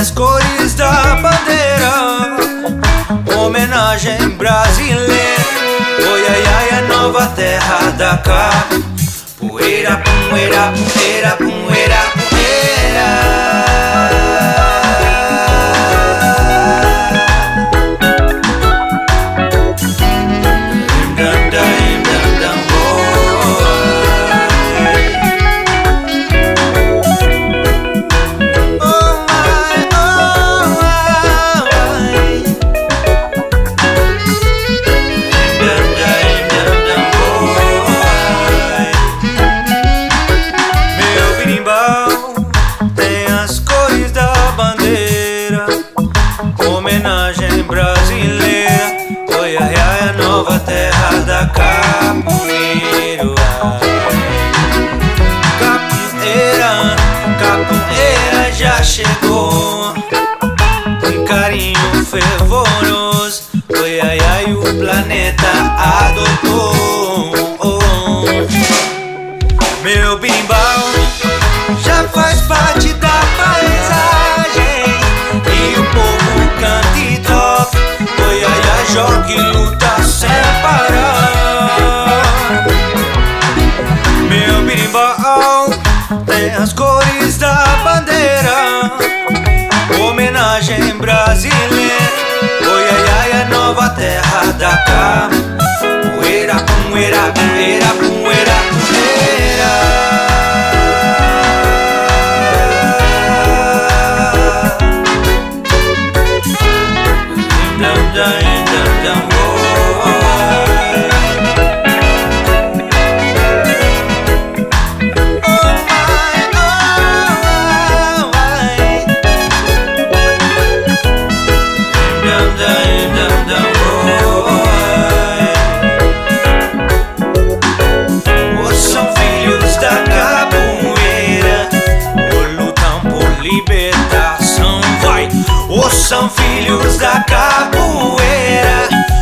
as cores da bandeira, homenagem brasileira. Oi, ai, ai, a nova terra da cá. Poeira, poeira, poeira, poeira, poeira. Homenagem brasileira, oi, ai, ai, a nova terra da capoeira. Capoeira, capoeira já chegou, com carinho fervoroso, oi, ai, ai, o planeta adotou. Meu berimbau já faz parte da paisagem, e o povo canta e toca, oi, ai, ai, joga e luta sem parar. Meu berimbau tem as cores da bandeira, homenagem brasileira, oi, ai, ai, a nova terra da cá. Poeira, poeira, poeira, poeira, poeira. São filhos da capoeira, lutam por libertação, vai. Os são filhos da capoeira,